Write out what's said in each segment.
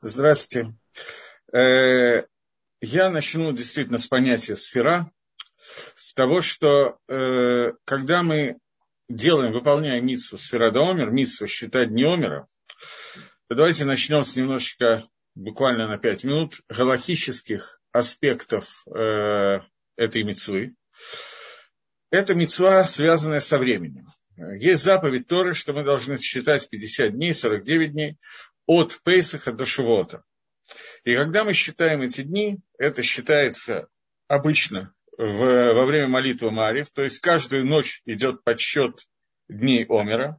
Здравствуйте. Я начну действительно с понятия сфера, с того, что когда мы выполняем мицву сфера да омер, мицву считать дни омера, то давайте начнем с немножечко, буквально на 5 минут, галахических аспектов этой мицвы. Это мицва, связанная со временем. Есть заповедь Торы, что мы должны считать 50 дней, 49 дней от Пейсаха до Шивота. И когда мы считаем эти дни, это считается обычно во время молитвы Маарив, то есть каждую ночь идет подсчет дней Омера.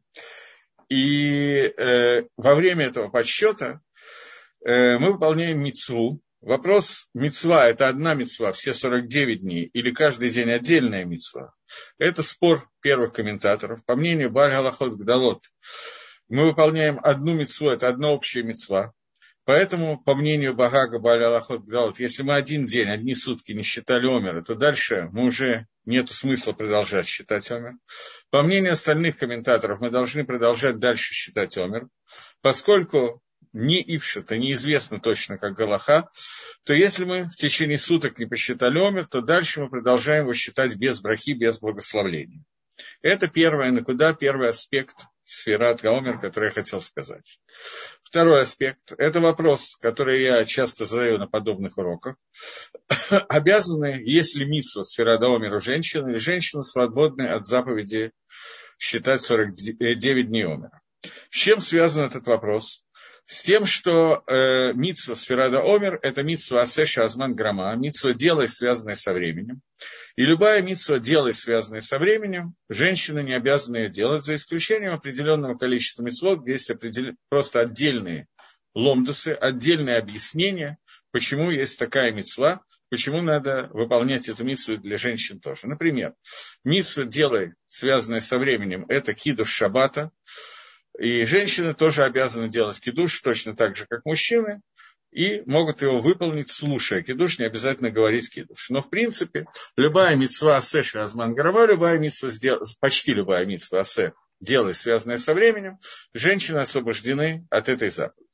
И во время этого подсчета мы выполняем мицву. Вопрос, мицва – это одна мицва, все 49 дней, или каждый день отдельная мицва. Это спор первых комментаторов. По мнению Бааль Галахот Гдалот, мы выполняем одну мицву, это одна общая мицва. Поэтому, по мнению Багага Бааль Галахот Гдалот, если мы один день, одни сутки не считали омера, то дальше мы уже нет смысла продолжать считать омер. По мнению остальных комментаторов, мы должны продолжать дальше считать омер, поскольку не ипшата, неизвестно точно, как галаха, то если мы в течение суток не посчитали омер, то дальше мы продолжаем его считать без брахи, без благословления. Это первое накуда, первый аспект сферат га-омер, который я хотел сказать. Второй аспект – это вопрос, который я часто задаю на подобных уроках. Обязаны, если мицва сферат га-омер у женщины, или женщина свободны от заповеди считать 49 дней омера. С чем связан этот вопрос? С тем, что мицва сферат га-омер – это мицва асеша азман грама, мицва делай, связанная со временем. И любая мицва, делай, связанная со временем, женщины не обязаны ее делать, за исключением определенного количества мицвот, где есть просто отдельные ломдусы, отдельные объяснения, почему есть такая мицва, почему надо выполнять эту мицву для женщин тоже. Например, мицва, делай, связанная со временем, это кидуш шаббата, и женщины тоже обязаны делать кидуш точно так же, как мужчины, и могут его выполнить, слушая кидуш, не обязательно говорить кидуш. Но, в принципе, любая мицва асе шазман гарама, почти любая мицва асе, делай, связанная со временем, женщины освобождены от этой заповеди.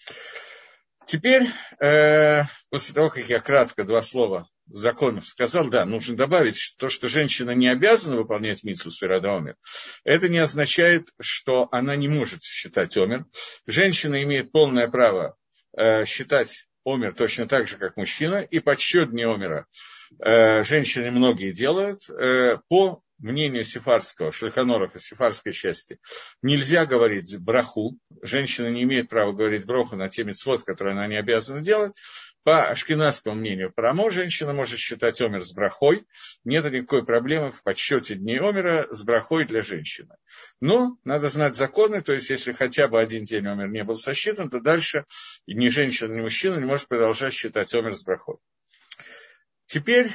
Теперь, после того, как я кратко два слова законов сказал, да, нужно добавить то, что женщина не обязана выполнять мицву сферат га-омер. Это не означает, что она не может считать омер. Женщина имеет полное право считать омер точно так же, как мужчина, и подсчет дней омера женщины многие делают. По мнению сефардского, Шульхан Аруха, сефардской части, нельзя говорить браху. Женщина не имеет права говорить браху на те мицвот, которые она не обязана делать. По ашкеназскому мнению, прамо, женщина может считать омер с брахой. Нет никакой проблемы в подсчете дней омера с брахой для женщины. Но надо знать законы, то есть если хотя бы один день омер не был сосчитан, то дальше ни женщина, ни мужчина не может продолжать считать омер с брахой. Теперь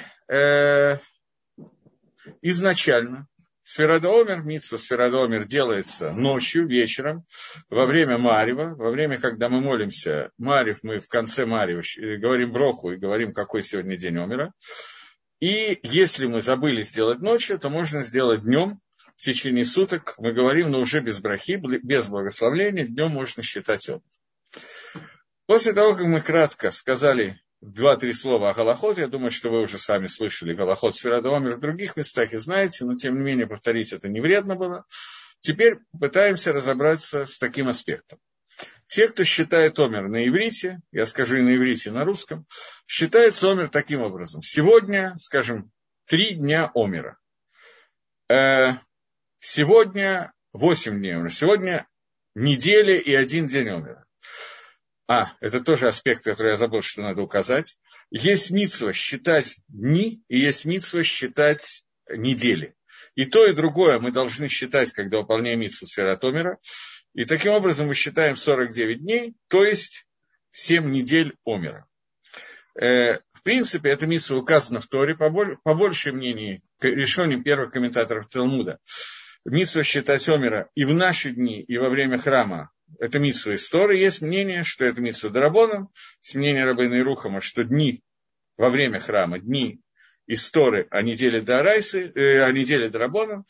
изначально сферат га-омер, мицва сферат га-омер делается ночью, вечером, во время Маарива, во время, когда мы молимся, Маарив, мы в конце Маарива говорим броху и говорим, какой сегодня день омера. И если мы забыли сделать ночью, то можно сделать днем, в течение суток, мы говорим, но уже без брахи, без благословления, днем можно считать омер. После того, как мы кратко сказали 2-3 слова о галахот, я думаю, что вы уже сами слышали галахот сферат га-омер в других местах и знаете, но тем не менее повторить это не вредно было. Теперь пытаемся разобраться с таким аспектом. Те, кто считает омер на иврите, я скажу и на иврите, и на русском, считается омер таким образом. Сегодня, скажем, 3 дня омера. Сегодня 8 дней омера. Сегодня неделя и 1 день омера. Это тоже аспект, который я забыл, что надо указать. Есть мицва считать дни, и есть мицва считать недели. И то, и другое мы должны считать, когда выполняем мицву сферат омера. И таким образом мы считаем 49 дней, то есть 7 недель омера. В принципе, эта мицва указана в Торе, по большей мнению решением первых комментаторов Талмуда. Мицва считать омера и в наши дни, и во время храма. Это мицва из Торы. Есть мнение, что это мицва дарабонан. Есть мнение Рабейна Ирухама, что дни во время храма, дни из Торы, а недели дарабонан.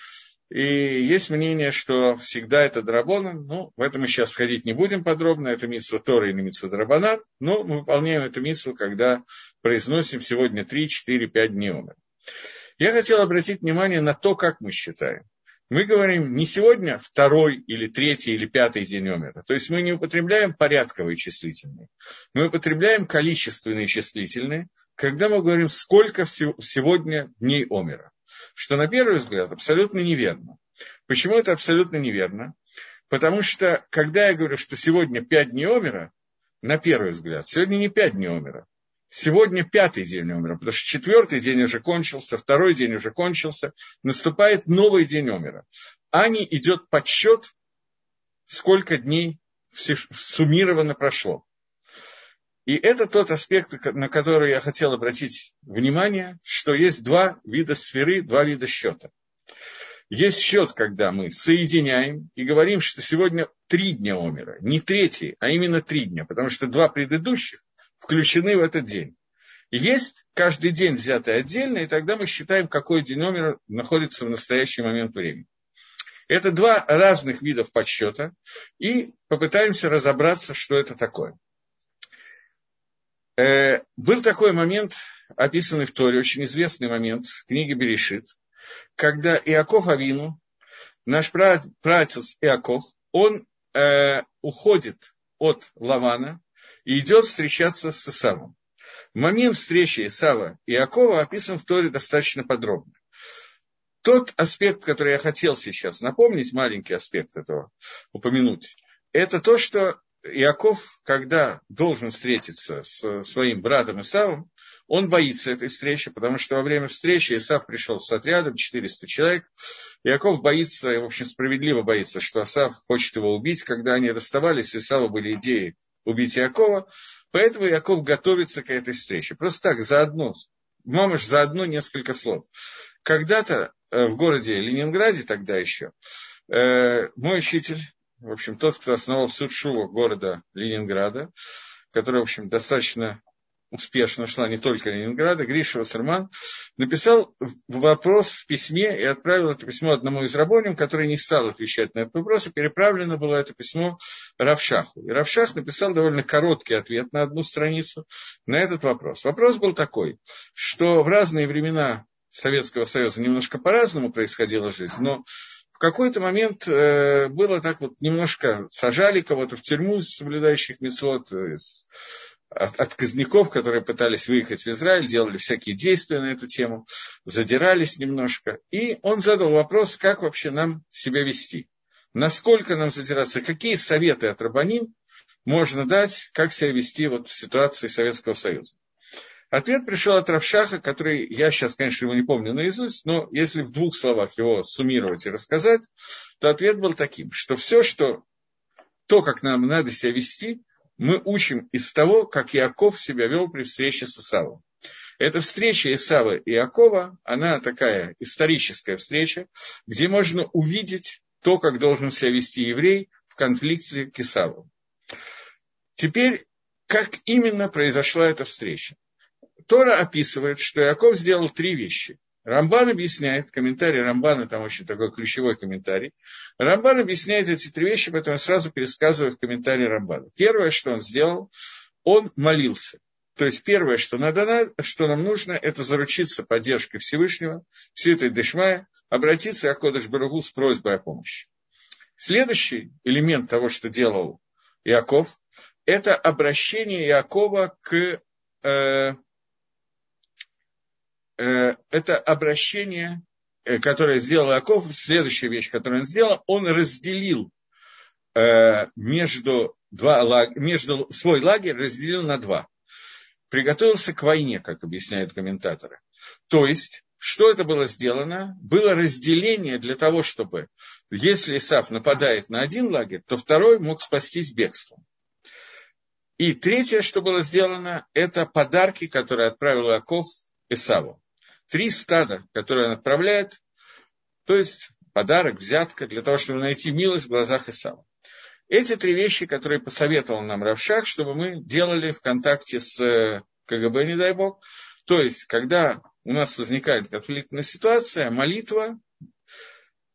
И есть мнение, что всегда это драбонан. Ну, в это мы сейчас входить не будем подробно. Это митсва Торы или митсва драбанан. Но мы выполняем эту митсву, когда произносим сегодня 3, 4, 5 дней омера. Я хотел обратить внимание на то, как мы считаем. Мы говорим не сегодня второй или третий или пятый день омера. То есть мы не употребляем порядковые числительные. Мы употребляем количественные числительные, когда мы говорим, сколько сегодня дней омера. Что на первый взгляд абсолютно неверно. Почему это абсолютно неверно? Потому что, когда я говорю, что сегодня 5 дней омера, на первый взгляд, сегодня не 5 дней омера. Сегодня 5-й день омера, потому что 4-й день уже кончился, 2-й день уже кончился, наступает новый день омера. А не идет подсчет, сколько дней суммированно прошло. И это тот аспект, на который я хотел обратить внимание, что есть два вида сферы, два вида счета. Есть счет, когда мы соединяем и говорим, что сегодня 3 дня омера, не 3, а именно 3 дня, потому что 2 предыдущих включены в этот день. И есть каждый день взятый отдельно, и тогда мы считаем, какой день омера находится в настоящий момент времени. Это два разных видов подсчета, и попытаемся разобраться, что это такое. Был такой момент, описанный в Торе, очень известный момент в книге Берешит, когда Иаков Авину, наш праотец Иаков, он уходит от Лавана и идет встречаться с Исавом. Момент встречи Исава и Иакова описан в Торе достаточно подробно. Тот аспект, который я хотел сейчас напомнить, маленький аспект этого упомянуть, это то, что Иаков, когда должен встретиться с своим братом Исавом, он боится этой встречи, потому что во время встречи Исав пришел с отрядом, 400 человек. Иаков боится, и, в общем, справедливо боится, что Исав хочет его убить. Когда они расставались, у Исава были идеи убить Иакова, поэтому Иаков готовится к этой встрече. Просто так, заодно, мамаш, заодно несколько слов. Когда-то в городе Ленинграде, тогда еще, мой учитель, в общем, тот, кто основал суд Шува города Ленинграда, который, в общем, достаточно успешно шла не только Ленинграда, Гриша Вассерман, написал вопрос в письме и отправил это письмо одному из рабоним, который не стал отвечать на этот вопрос, и переправлено было это письмо Рав Шаху. И Рав Шах написал довольно короткий ответ на одну страницу на этот вопрос. Вопрос был такой, что в разные времена Советского Союза немножко по-разному происходила жизнь, но в какой-то момент было так вот, немножко сажали кого-то в тюрьму, соблюдающих мицвот, отказников, которые пытались выехать в Израиль, делали всякие действия на эту тему, задирались немножко. И он задал вопрос, как вообще нам себя вести, насколько нам задираться, какие советы от рабаним можно дать, как себя вести вот в ситуации Советского Союза. Ответ пришел от Рав Шаха, который, я сейчас, конечно, его не помню наизусть, но если в 2 словах его суммировать и рассказать, то ответ был таким, что все, что то, как нам надо себя вести, мы учим из того, как Иаков себя вел при встрече с Исавом. Эта встреча Исава и Иакова, она такая историческая встреча, где можно увидеть то, как должен себя вести еврей в конфликте к Исаву. Теперь, как именно произошла эта встреча? Тора описывает, что Иаков сделал 3 вещи. Рамбан объясняет, комментарий Рамбана, там очень такой ключевой комментарий. Рамбан объясняет эти 3 вещи, поэтому я сразу пересказываю в комментарии Рамбана. Первое, что он сделал, он молился. То есть первое, что нам нужно, это заручиться поддержкой Всевышнего, Святой Дешмая, обратиться к Акодеш Баругу с просьбой о помощи. Следующий элемент того, что делал Иаков, это обращение Иакова к... это обращение, которое сделал Иаков, следующая вещь, которую он сделал, он разделил свой лагерь разделил на 2. Приготовился к войне, как объясняют комментаторы. То есть, что это было сделано? Было разделение для того, чтобы, если Исав нападает на один лагерь, то второй мог спастись бегством. И третье, что было сделано, это подарки, которые отправил Иаков Исаву. 3 стада, которые он отправляет, то есть подарок, взятка, для того, чтобы найти милость в глазах Исава. Эти 3 вещи, которые посоветовал нам Рав Шах, чтобы мы делали в контакте с КГБ, не дай бог. То есть, когда у нас возникает конфликтная ситуация, молитва,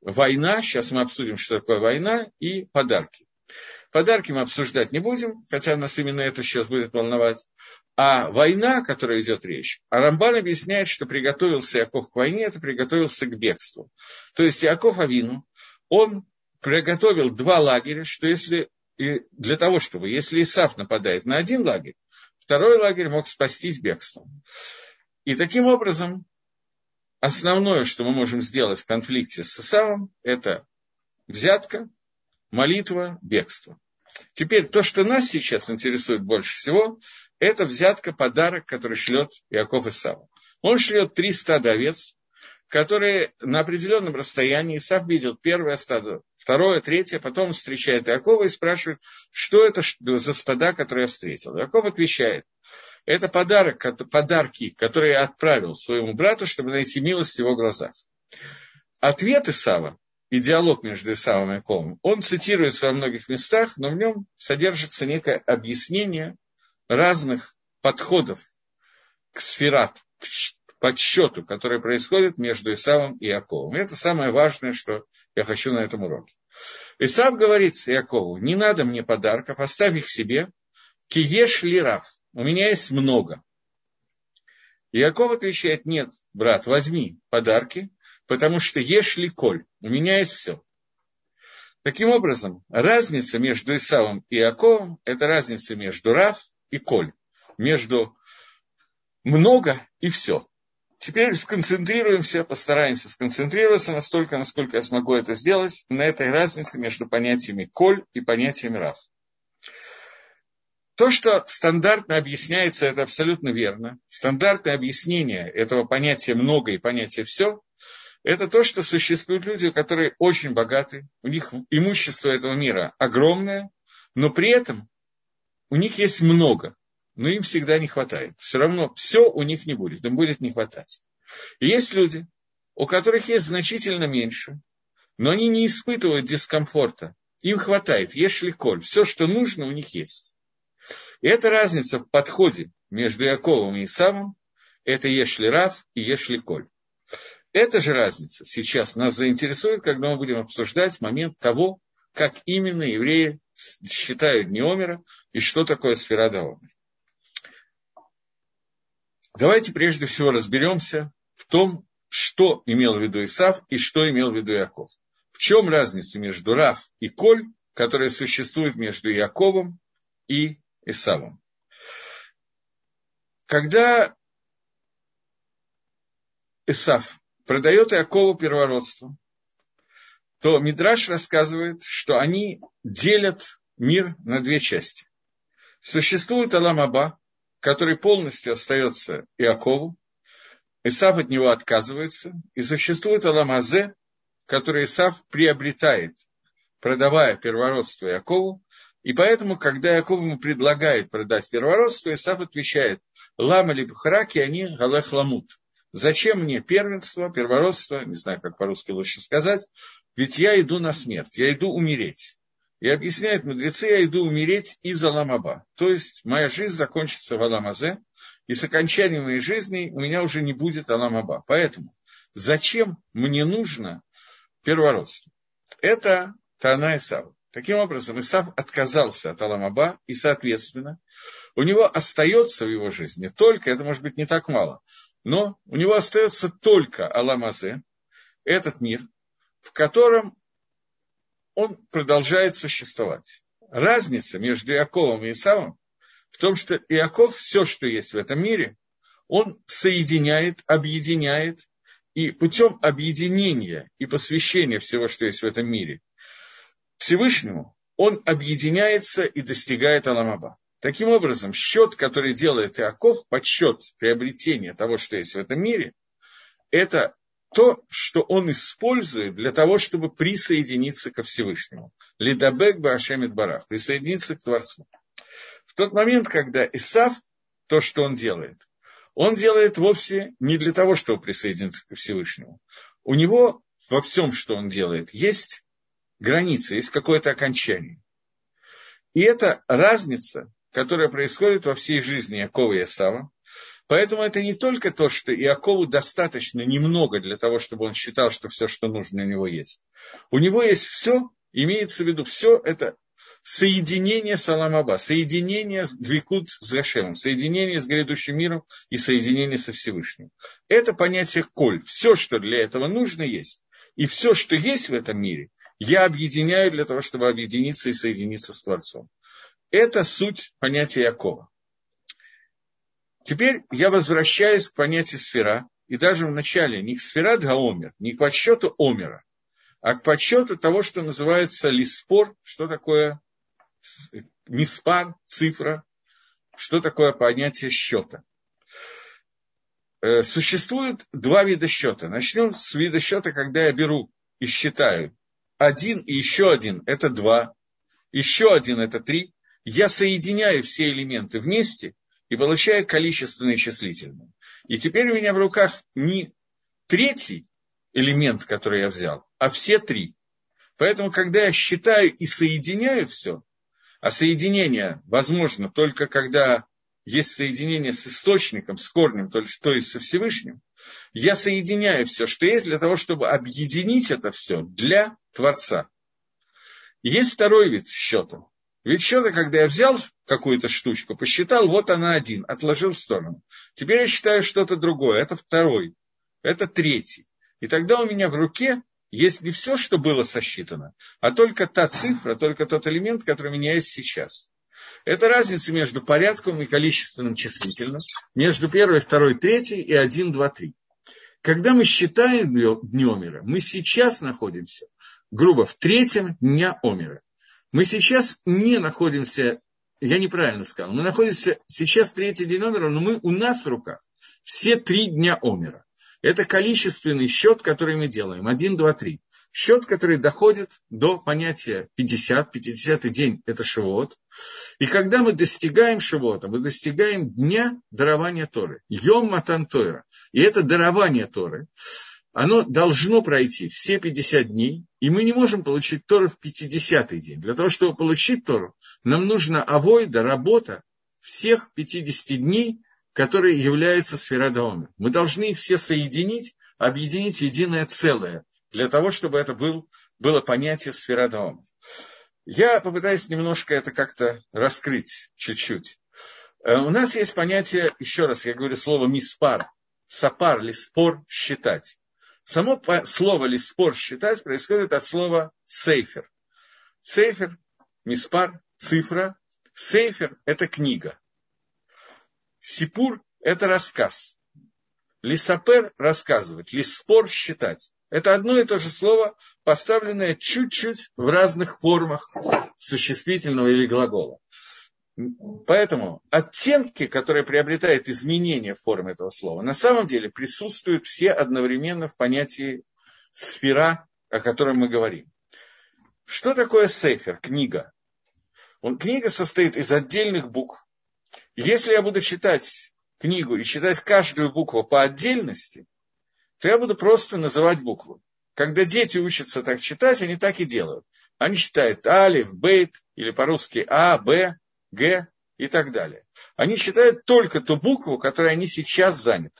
война, сейчас мы обсудим, что такое война, и подарки. Подарки мы обсуждать не будем, хотя нас именно это сейчас будет волновать. А война, о которой идет речь, а Рамбан объясняет, что приготовился Иаков к войне, это приготовился к бегству. То есть Иаков Авину, он приготовил 2 лагеря, что если, и для того, чтобы, если Исав нападает на один лагерь, второй лагерь мог спастись бегством. И таким образом, основное, что мы можем сделать в конфликте с Исавом, это взятка, молитва, бегство. Теперь то, что нас сейчас интересует больше всего, это взятка, подарок, который шлет Иаков Исаву. Он шлет 3 стада овец, которые на определенном расстоянии. Исав видел первое стадо, второе, третье, потом он встречает Иакова и спрашивает, что это за стада, которые я встретил. Иаков отвечает, это подарки, которые я отправил своему брату, чтобы найти милость в его глазах. Ответ Исава, и диалог между Исавом и Иаковом, он цитируется во многих местах, но в нем содержится некое объяснение разных подходов к сферат, к подсчету, который происходит между Исавом и Иаковом. И это самое важное, что я хочу на этом уроке. Исав говорит Иакову, не надо мне подарков, оставь их себе, киеш ли рав, у меня есть много. Иаков отвечает, нет, брат, возьми подарки, потому что ешь ли коль, у меня есть все. Таким образом, разница между Исавом и Иаковом – это разница между рав и коль, между много и все. Теперь сконцентрируемся, постараемся сконцентрироваться настолько, насколько я смогу это сделать, на этой разнице между понятиями коль и понятиями рав. То, что стандартно объясняется, это абсолютно верно. Стандартное объяснение этого понятия много и понятия все – это то, что существуют люди, которые очень богаты, у них имущество этого мира огромное, но при этом у них есть много, но им всегда не хватает. Все равно все у них не будет, им будет не хватать. И есть люди, у которых есть значительно меньше, но они не испытывают дискомфорта, им хватает, ешли коль, все, что нужно, у них есть. И эта разница в подходе между Иаковом и Исавом, это ешли рав и ешли коль. Эта же разница сейчас нас заинтересует, когда мы будем обсуждать момент того, как именно евреи считают дни Омера и что такое сфера до Омер. Давайте прежде всего разберемся в том, что имел в виду Исав и что имел в виду Иаков. В чем разница между рав и коль, которая существует между Иаковом и Исавом. Когда Исав продает Иакову первородство, то Мидраш рассказывает, что они делят мир на 2 части. Существует Олам Аба, который полностью остается Иакову, Исав от него отказывается, и существует Олам Азе, который Исав приобретает, продавая первородство Иакову, и поэтому, когда Иаков ему предлагает продать первородство, Исав отвечает, «Лама ли бхараки они галех ламут». Зачем мне первенство, первородство, не знаю, как по-русски лучше сказать, ведь я иду на смерть, я иду умереть. И объясняют мудрецы, я иду умереть из Олам Аба. То есть моя жизнь закончится в Олам Азе, и с окончанием моей жизни у меня уже не будет Олам Аба. Поэтому зачем мне нужно первородство? Это Таана Исава. Таким образом, Исав отказался от Олам Аба, и, соответственно, у него остается в его жизни только, это может быть не так мало, но у него остается только Олам Азе, этот мир, в котором он продолжает существовать. Разница между Иаковом и Исавом в том, что Иаков, все, что есть в этом мире, он соединяет, объединяет, и путем объединения и посвящения всего, что есть в этом мире, Всевышнему, он объединяется и достигает Олам Аба. Таким образом, счет, который делает Иаков, подсчет приобретения того, что есть в этом мире, это то, что он использует для того, чтобы присоединиться ко Всевышнему. Лидабек баашем итбарах, присоединиться к Творцу. В тот момент, когда Исав, то, что он делает вовсе не для того, чтобы присоединиться ко Всевышнему. У него во всем, что он делает, есть граница, есть какое-то окончание. И это разница, которая происходит во всей жизни Иакова и Исава. Поэтому это не только то, что Иакову достаточно немного для того, чтобы он считал, что все, что нужно, у него есть. У него есть все, имеется в виду все это соединение с Олам Аба, соединение с Двикут с Гашемом, соединение с грядущим миром и соединение со Всевышним. Это понятие коль. Все, что для этого нужно, есть. И все, что есть в этом мире, я объединяю для того, чтобы объединиться и соединиться с Творцом. Это суть понятия Иакова. Теперь я возвращаюсь к понятию сфера, и даже в начале не к сфера Гаомер, не к подсчету Омера, а к подсчету того, что называется лиспор, что такое миспар, цифра, что такое понятие счета. Существует два вида счета. Начнем с вида счета, когда я беру и считаю. 1 и еще 1 – это 2, еще 1 – это 3. Я соединяю все элементы вместе и получаю количественные числительные. И теперь у меня в руках не третий элемент, который я взял, а все 3. Поэтому, когда я считаю и соединяю все, а соединение возможно только когда есть соединение с источником, с корнем, то есть со Всевышним, я соединяю все, что есть, для того, чтобы объединить это все для Творца. Есть второй вид счета. Вид счета, когда я взял какую-то штучку, посчитал, вот она 1, отложил в сторону. Теперь я считаю что-то другое, это 2, это 3. И тогда у меня в руке есть не все, что было сосчитано, а только та цифра, только тот элемент, который у меня есть сейчас. Это разница между порядком и количественным числительным, между 1, 2, 3 и 1, 2, 3. Когда мы считаем дни Омера, мы сейчас находимся, грубо, в 3-м дня Омера. Мы сейчас не находимся, я неправильно сказал, мы находимся сейчас в 3-й день Омера, но у нас в руках все 3 дня Омера. Это количественный счет, который мы делаем, 1, 2, 3. Счет, который доходит до понятия 50, 50-й день – это Шавуот. И когда мы достигаем Шавуота, мы достигаем дня дарования Торы, Йом Матан Тойра. И это дарование Торы, оно должно пройти все 50 дней, и мы не можем получить Тору в 50-й день. Для того, чтобы получить Тору, нам нужна авойда, работа всех 50 дней, которые являются сфера Даомер. Мы должны их все соединить, объединить в единое целое, для того, чтобы это было понятие сфера Даомер. Я попытаюсь немножко это как-то раскрыть чуть-чуть. У нас есть понятие, еще раз я говорю слово миспар, сапар, лиспор, считать. Само слово лиспор, считать, происходит от слова сейфер. Сейфер, миспар, цифра. Сейфер – это книга. Сипур – это рассказ. Лисапер – рассказывать. Лиспор – считать. Это одно и то же слово, поставленное чуть-чуть в разных формах существительного или глагола. Поэтому оттенки, которые приобретают изменение формы этого слова, на самом деле присутствуют все одновременно в понятии сфера, о котором мы говорим. Что такое сейфер, книга? Книга состоит из отдельных букв. Если я буду читать книгу и читать каждую букву по отдельности, то я буду просто называть букву. Когда дети учатся так читать, они так и делают. Они читают алиф, бейт, или по-русски а, б, г и так далее. Они читают только ту букву, которой они сейчас заняты.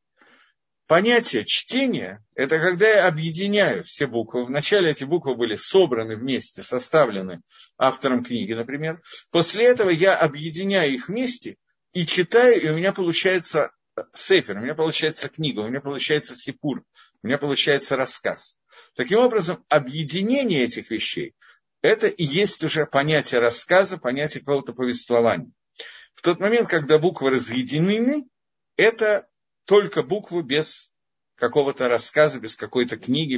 Понятие чтения – это когда я объединяю все буквы. Вначале эти буквы были собраны вместе, составлены автором книги, например. После этого я объединяю их вместе и читаю, и у меня получается сефер, у меня получается книга, у меня получается сипур, у меня получается рассказ. Таким образом, объединение этих вещей – это и есть уже понятие рассказа, понятие какого-то повествования. В тот момент, когда буквы разъединены, это только буквы без какого-то рассказа, без какой-то книги,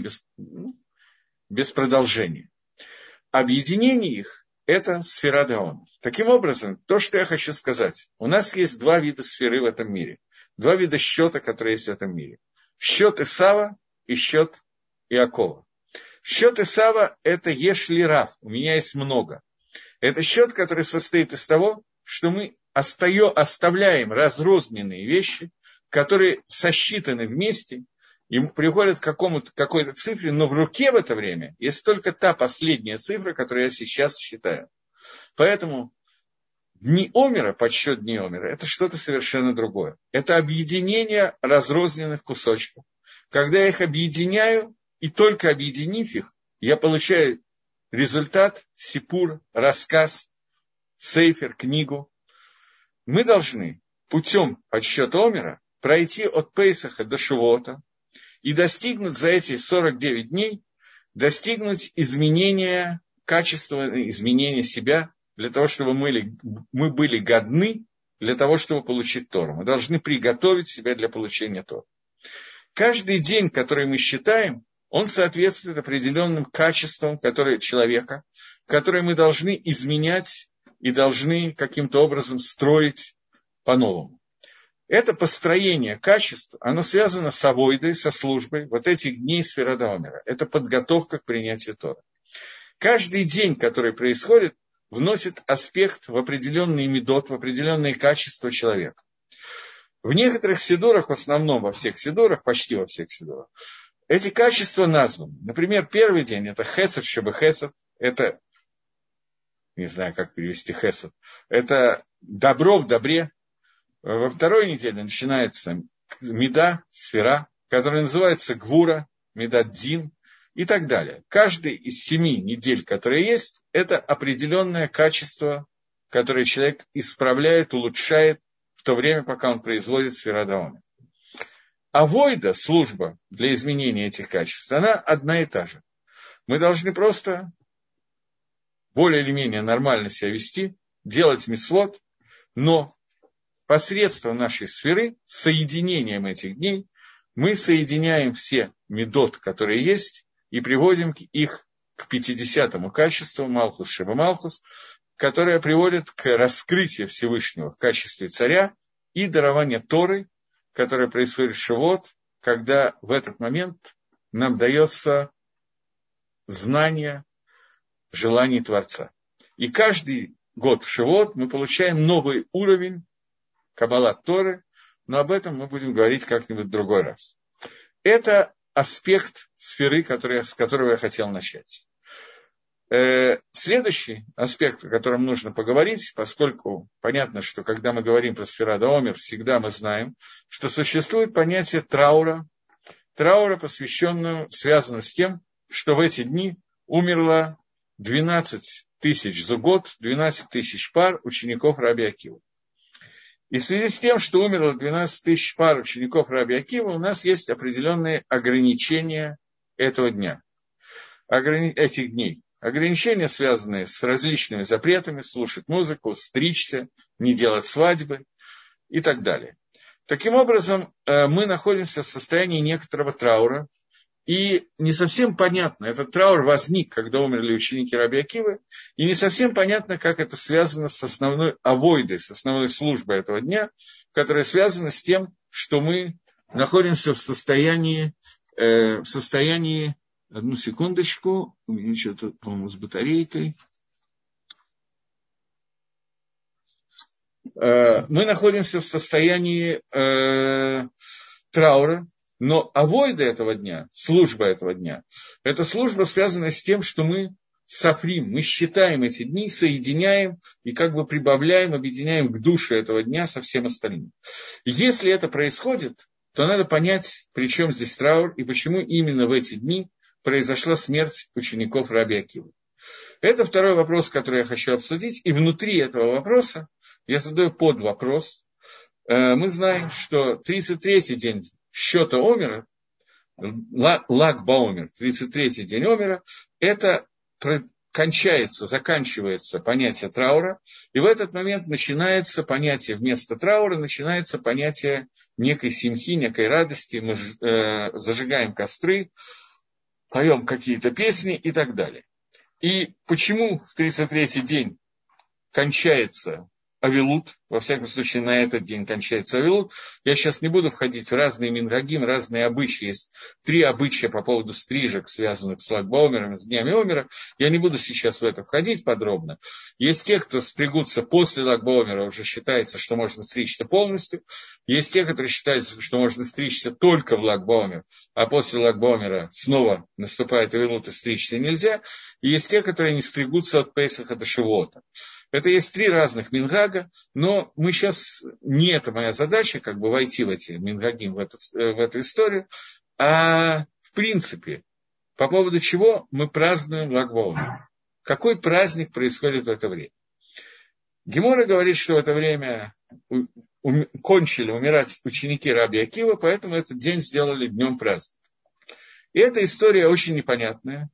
без продолжения. Объединение их – это сфера Даомер. Таким образом, то, что я хочу сказать, у нас есть 2 вида сферы в этом мире, 2 вида счета, которые есть в этом мире. Счет Исава и счет Иакова. Счет Исава – это Ешли Рав, у меня есть много. Это счет, который состоит из того, что мы оставляем разрозненные вещи, которые сосчитаны вместе, и приходят к какой-то цифре, но в руке в это время есть только та последняя цифра, которую я сейчас считаю. Поэтому Дни Омера, подсчет дней Омера, это что-то совершенно другое. Это объединение разрозненных кусочков. Когда я их объединяю, и только объединив их, я получаю результат, сипур, рассказ, сейфер, книгу. Мы должны путем подсчета Омера пройти от Пейсаха до Шивота и достигнуть за эти 49 дней, достигнуть изменения, качественного изменения себя, для того, чтобы мы были годны для того, чтобы получить Тору. Мы должны приготовить себя для получения Торы. Каждый день, который мы считаем, он соответствует определенным качествам человека, которые мы должны изменять и должны каким-то образом строить по-новому. Это построение качеств, оно связано с авойдой, со службой вот этих дней Сфират ха-Омера. Это подготовка к принятию Торы. Каждый день, который происходит, вносит аспект в определенный мидот, в определенные качества человека. В некоторых сидурах, в основном во всех сидурах, почти во всех сидурах, эти качества названы. Например, первый день – это хесед, чтобы хесед, это, не знаю, как перевести хесед, это добро в добре. Во второй неделе начинается мида, сфера, которая называется гвура, мидат дин и так далее. Каждый из 7 недель, которые есть, это определенное качество, которое человек исправляет, улучшает в то время, пока он производит сфират ха-Омер. Авойда, служба для изменения этих качеств, она одна и та же. Мы должны просто более или менее нормально себя вести, делать мицвот, но посредством нашей сферы, соединением этих дней, мы соединяем все мидот, которые есть, и приводим их к 50-му качеству, Малхус Шеба Малхус, которое приводит к раскрытию Всевышнего в качестве царя и дарования Торы, которое происходит в Шивот, когда в этот момент нам дается знание желаний Творца. И каждый год в Шивот мы получаем новый уровень Каббалат Торы, но об этом мы будем говорить как-нибудь в другой раз. Это аспект сферы, с которого я хотел начать. Следующий аспект, о котором нужно поговорить, поскольку понятно, что когда мы говорим про Сфират ха-Омер, всегда мы знаем, что существует понятие траура, связанного с тем, что в эти дни умерло 12 тысяч зугот, 12 тысяч пар учеников Раби Акивы. И в связи с тем, что умерло 12 тысяч пар учеников Раби Акивы, у нас есть определенные ограничения этого дня, этих дней. Ограничения, связанные с различными запретами, слушать музыку, стричься, не делать свадьбы и так далее. Таким образом, мы находимся в состоянии некоторого траура, и не совсем понятно, этот траур возник, когда умерли ученики Раби Акивы, и не совсем понятно, как это связано с основной авойдой, с основной службой этого дня, которая связана с тем, что мы находимся в состоянии, одну секундочку, у меня что-то, по-моему, с батарейкой. Мы находимся в состоянии траура, но авойда этого дня, служба этого дня, это служба, связанная с тем, что мы сафрим, мы считаем эти дни, соединяем и как бы прибавляем, объединяем к душе этого дня со всем остальным. Если это происходит, то надо понять, при чем здесь траур и почему именно в эти дни произошла смерть учеников Раби Акивы. Это второй вопрос, который я хочу обсудить. И внутри этого вопроса я задаю подвопрос. Мы знаем, что 33-й день счета Омера, Lag ба-Омер, 33-й день Омера, это заканчивается понятие траура, и в этот момент начинается понятие, вместо траура начинается понятие некой симхи, некой радости, мы зажигаем костры, поем какие-то песни и так далее. И почему в 33-й день кончается авилут, во всяком случае, на этот день кончается Авилут. Я сейчас не буду входить в разные мингагим, разные обычаи. Есть 3 обычая по поводу стрижек, связанных с Lag BaOmer, с Днями Омера. Я не буду сейчас в это входить подробно. Есть те, кто стригутся после Lag BaOmer, уже считается, что можно стричься полностью. Есть те, которые считают, что можно стричься только в Lag BaOmer, а после Lag BaOmer снова наступает Авилут и стричься нельзя. И есть те, которые не стригутся от Пейсаха до Шивота. Это есть 3 разных мингага, но мы сейчас, не это моя задача, как бы войти в эти мингагим, в эту историю, а в принципе, по поводу чего мы празднуем Lag BaOmer. Какой праздник происходит в это время? Гемора говорит, что в это время кончили умирать ученики Раби Акива, поэтому этот день сделали днем праздника. И эта история очень непонятная,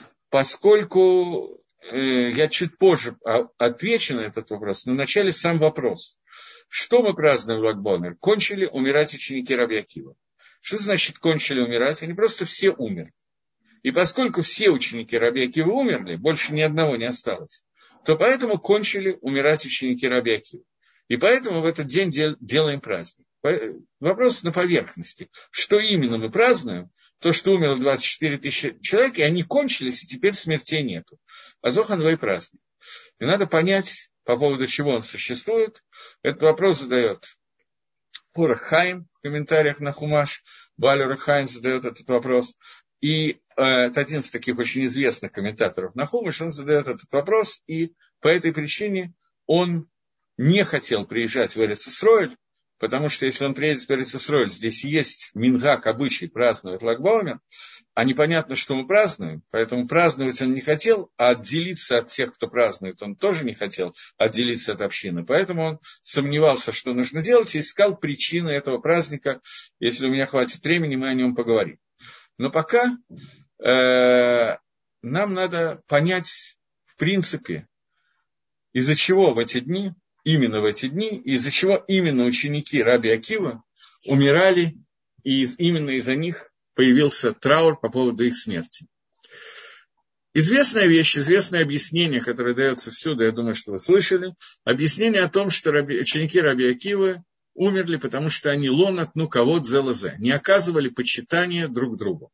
поскольку я чуть позже отвечу на этот вопрос, но вначале сам вопрос. Что мы празднуем в Lag BaOmer? Кончили умирать ученики Раби Акива. Что значит кончили умирать? Они просто все умерли. И поскольку все ученики Раби Акива умерли, больше ни одного не осталось, то поэтому кончили умирать ученики Раби Акива. И поэтому в этот день делаем праздник. Вопрос на поверхности. Что именно мы празднуем? То, что умерло 24 тысячи человек, и они кончились, и теперь смертей нету. Азохан лой праздник. И надо понять, по поводу чего он существует. Этот вопрос задает Орах Хаим в комментариях на Хумаш. Бааль Орах Хаим задает этот вопрос. И это один из таких очень известных комментаторов на Хумаш. Он задает этот вопрос, и по этой причине он не хотел приезжать в Эрец-Исроэль, потому что если он приедет в Эрец-Исроэль, здесь есть мингаг, обычай праздновать Lag BaOmer, а непонятно, что мы празднуем, поэтому праздновать он не хотел, а отделиться от тех, кто празднует, он тоже не хотел отделиться от общины. Поэтому он сомневался, что нужно делать, и искал причины этого праздника. Если у меня хватит времени, мы о нем поговорим. Но пока нам надо понять, в принципе, из-за чего в эти дни, именно в эти дни, из-за чего именно ученики Раби Акива умирали, и именно из-за них появился траур по поводу их смерти. Известная вещь, известное объяснение, которое дается всюду, я думаю, что вы слышали, объяснение о том, что ученики Раби Акивы умерли, потому что они лонат, кавод зелазе, не оказывали почитания друг другу.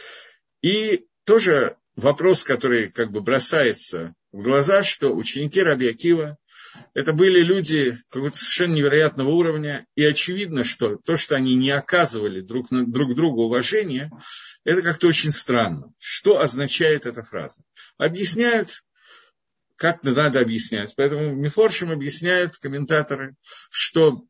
И тоже вопрос, который как бы бросается в глаза, что ученики Раби Акива это были люди какого-то совершенно невероятного уровня, и очевидно, что то, что они не оказывали друг другу уважения, это как-то очень странно. Что означает эта фраза? Объясняют, как надо объяснять. Поэтому Мифоршим объясняют комментаторы, что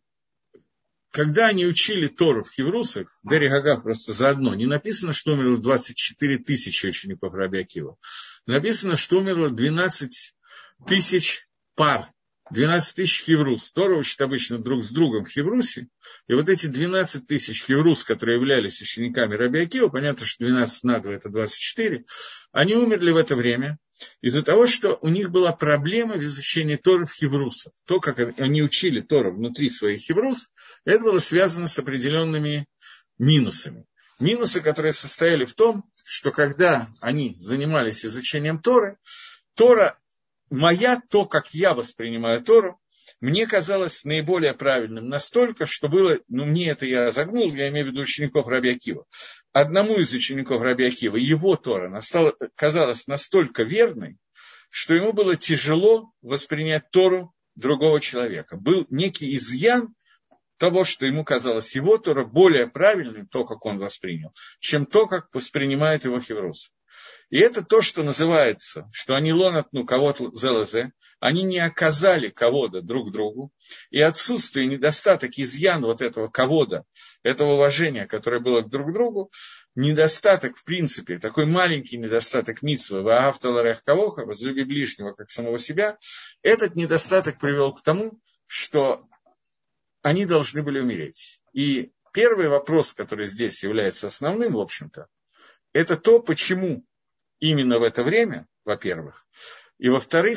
когда они учили Тору в Хеврусах, Дери Гагав просто заодно, не написано, что умерло 24 тысячи учеников Раби Акива. Написано, что умерло 12 тысяч пар. 12 тысяч хеврус. Тора учат обычно друг с другом в Хеврусе. И вот эти 12 тысяч хеврус, которые являлись учениками Раби Акива, понятно, что 12 на 2 – это 24, они умерли в это время из-за того, что у них была проблема в изучении Торы в хеврусах. То, как они учили Тору внутри своих хеврус, это было связано с определенными минусами. Минусы, которые состояли в том, что когда они занимались изучением Торы, Тора то, как я воспринимаю Тору, мне казалось наиболее правильным настолько, что было, мне это я загнул, я имею в виду учеников Раби Акива. Одному из учеников Раби Акива его Тора казалась настолько верной, что ему было тяжело воспринять Тору другого человека. Был некий изъян того, что ему казалось его Тора более правильным, то, как он воспринял, чем то, как воспринимает его хеврус. И это то, что называется, что они лонатну кого-то зелазе, они не оказали кого-то друг другу, и отсутствие, недостаток, изъян вот этого кого-то, этого уважения, которое было друг к другу, недостаток, в принципе, такой маленький недостаток мицвы, ваафталарех кавоха, возлюби ближнего, как самого себя, этот недостаток привел к тому, что они должны были умереть. И первый вопрос, который здесь является основным, в общем-то, это то, почему именно в это время, во-первых, и во-вторых,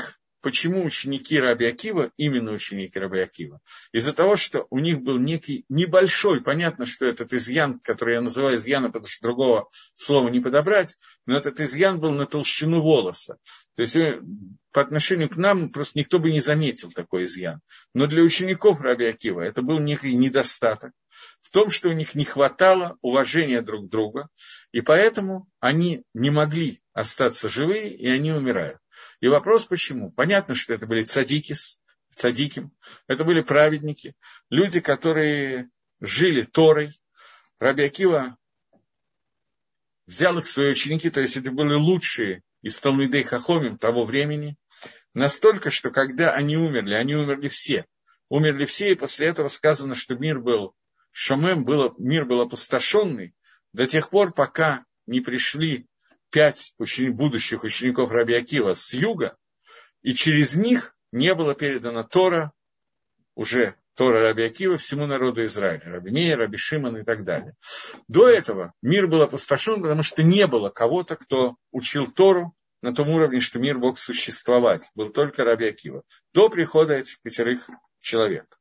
почему ученики Раби Акива, именно ученики Раби Акива? Из-за того, что у них был некий небольшой, понятно, что этот изъян, который я называю изъяном, потому что другого слова не подобрать, но этот изъян был на толщину волоса. То есть по отношению к нам просто никто бы не заметил такой изъян. Но для учеников Раби Акива это был некий недостаток в том, что у них не хватало уважения друг к другу, и поэтому они не могли остаться живые, и они умирают. И вопрос почему? Понятно, что это были цадиким, это были праведники, люди, которые жили Торой. Раби Акива взял их в свои ученики, то есть это были лучшие из Талмидей Хахомим того времени, настолько, что когда они умерли все. Умерли все, и после этого сказано, что мир был шомем, мир был опустошенный до тех пор, пока не пришли 5 будущих учеников Раби Акива с юга, и через них не было передана Тора, уже Тора Раби Акива, всему народу Израиля, Раби Меир, Раби Шимон и так далее. До этого мир был опустошен, потому что не было кого-то, кто учил Тору на том уровне, что мир мог существовать. Был только Раби Акива. До прихода этих 5 человек.